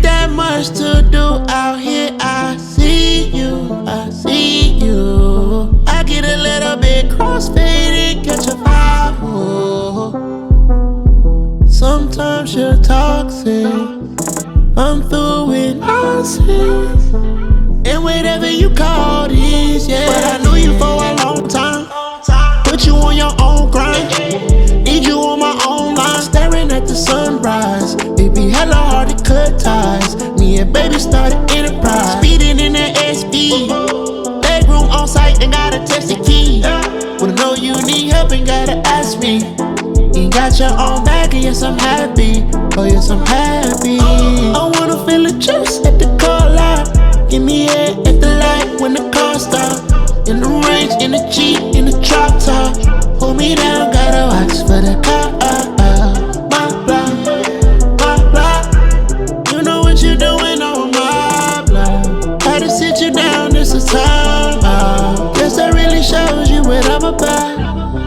that much to do out here. I see you, I see you. I get a little bit crossfaded, catch a vibe. Ooh. Sometimes you're toxic. I'm through with nonsense and whatever you call this, yeah. But I knew you for a long time. Put you on your own grind. Need you on my own line. Staring at the sunrise. It be hella hard to cut ties. Me and baby started enterprise. Speeding in that SB. Bedroom on site and gotta test the key. Wanna know you need help and gotta ask me. You got your own bag and yes I'm happy. Oh yes I'm happy. I wanna feel the juice at the car lot. Give me head at the light when the car stop. In the range, in the Jeep, in the drop top. Hold me down, gotta watch for the car. My block, my block. You know what you're doing on my block. Had to sit you down, this is time out. Guess that really shows you what I'm about.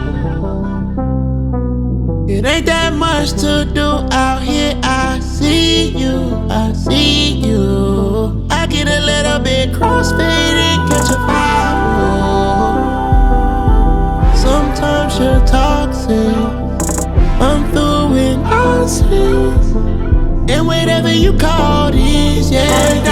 It ain't that much to do out here. I see you, I see you. I get a little bit crossfaded, catch a vibe. Sometimes you're toxic. I'm through with nonsense and whatever you call this, yeah.